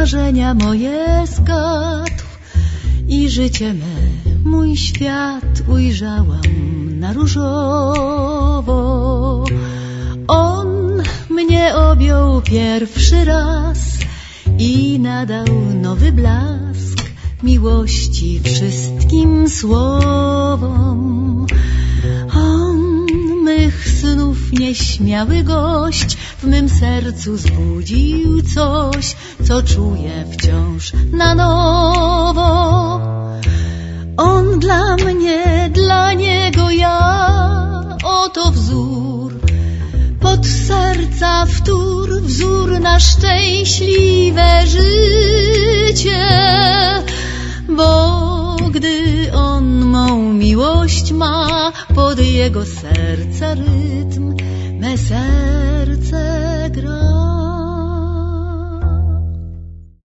marzenia moje zgadł i życie me, mój świat ujrzałam na różowo. On mnie objął pierwszy raz i nadał nowy blask miłości wszystkim słowom. On mych snów nieśmiały gość w mym sercu zbudził coś, co czuję wciąż na nowo. On dla mnie, dla niego ja, oto wzór, pod serca wtór, wzór na szczęśliwe życie. Bo gdy on mą miłość ma, pod jego serca rytm me serce gra.